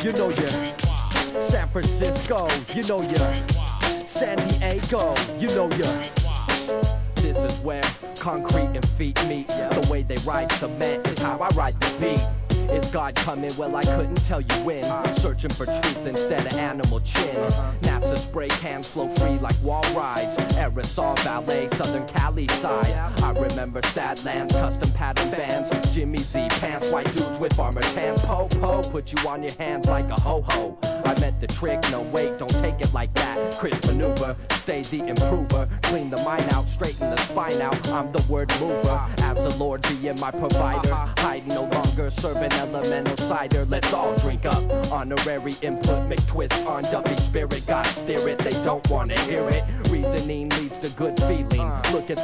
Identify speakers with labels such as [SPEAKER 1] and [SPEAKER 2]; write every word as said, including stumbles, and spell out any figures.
[SPEAKER 1] you know you. San Francisco, you know you. San Diego, you know you. This is where concrete and feet meet. The way they ride cement is how I ride the beat. Is God coming? Well, I couldn't tell you when. Searching for truth instead of animal chin. NASA spray cans flow free like wall rides. Aerosol ballet, Southern Cali side. I remember Sadlands, custom pattern bands. Jimmy Z pants, white dudes with armor tan. Po-po, put you on your hands like a ho-ho. I meant the trick, no wait, don't take it like that. Chris maneuver, stay the improver. Clean the mind out, straighten the spine out. I'm the word mover, as the Lord being my provider. Hide no longer, serving elemental cider. Let's all drink up. Honorary input, McTwist on Duffy spirit. God steer it, they don't wanna hear it. Reasoning leads to good feeling. Look at the